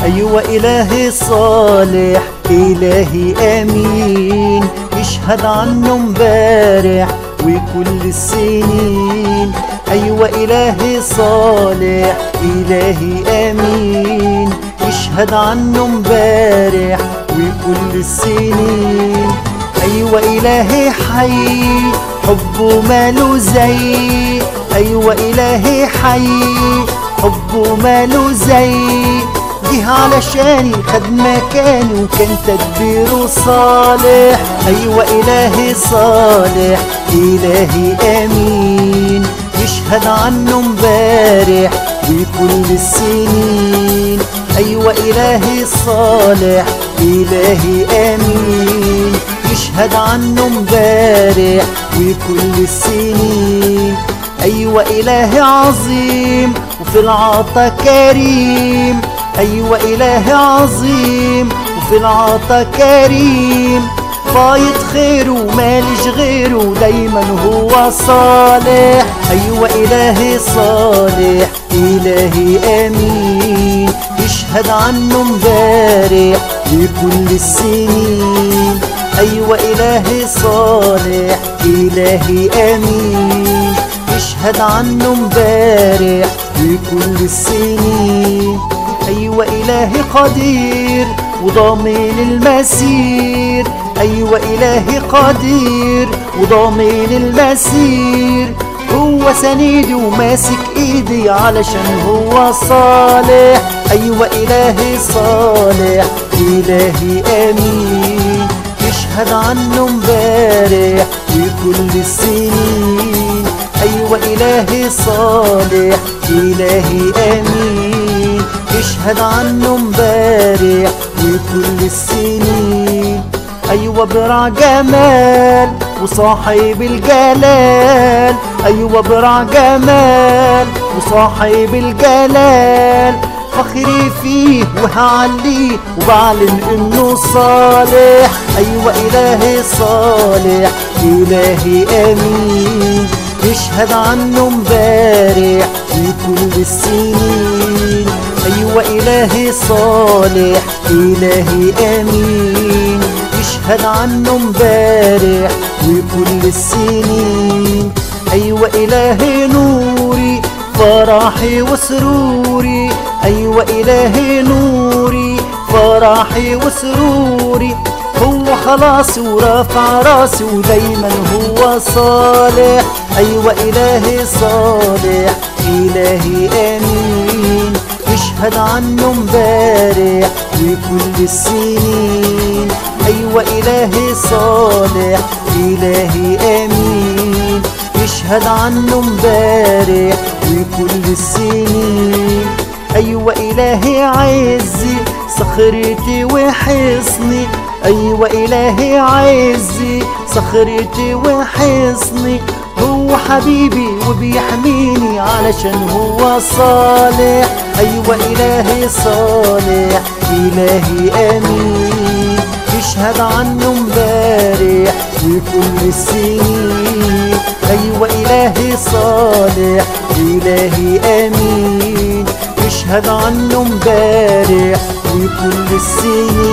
أيوة إلهي صالح إلهي أمين، يشهد عنه امبارح وكل السنين. أيوة إلهي صالح إلهي أمين، يشهد عنه امبارح وكل السنين. أيوة إلهي حي حبه ماله زي، أيوة إلهي حي حبه ماله زي، جه علشاني خد مكاني وكان تدبيره صالح. أيوة إلهي صالح إلهي أمين، يشهد عنه امبارح وكل السنين. أيوة إلهي صالح إلهي أمين، يشهد عنه امبارح وكل السنين. أيوة إلهي عظيم وفي العطا كريم، أيوة إلهي عظيم وفي العطا كريم، فايض خيره ماليش غيره دايما هو صالح. أيوة إلهي صالح إلهي أمين، يشهد عنه امبارح وكل السنين. أيوة إلهي صالح إلهي أمين، يشهد عنه امبارح وكل السنين. أيوة إلهي قدير وضامن المسير، أيوة إلهي قدير وضامن المسير، هو سندي وماسك ايدي علشان هو صالح. أيوة إلهي صالح إلهي أمين، يشهد عنه امبارح وكل السنين. أيوة إلهي صالح إلهي أمين، يشهد عنه امبارح وكل السنين. أيوة برع جمال وصاحب الجلال، أيوة برع جمال وصاحب الجلال، فخري فيه وهعليه وبعلن انه صالح. أيوة إلهي صالح إلهي أمين، يشهد عنه امبارح وكل السنين. أيوة إلهي صالح إلهي أمين، يشهد عنه امبارح وكل السنين. أيوة إلهي نوري فرحي وسروري، أيوة إلهي نوري فرحي وسروري، هو خلاص ورافع راسي ودايما هو صالح. أيوة إلهي صالح إلهي أمين، يشهد عنه امبارح وكل السنين. أيوة إلهي صالح إلهي أمين، يشهد عنه امبارح وكل السنين. أيوة إلهي عزي صخرتي وحصني، أيوة إلهي عزي صخرتي وحصني، هو حبيبي وبيحميني علشان هو صالح. أيوة إلهي صالح إلهي أمين، يشهد عنه امبارح وكل السنين. أيوة إلهي صالح إلهي أمين، يشهد عنه امبارح وكل السنين.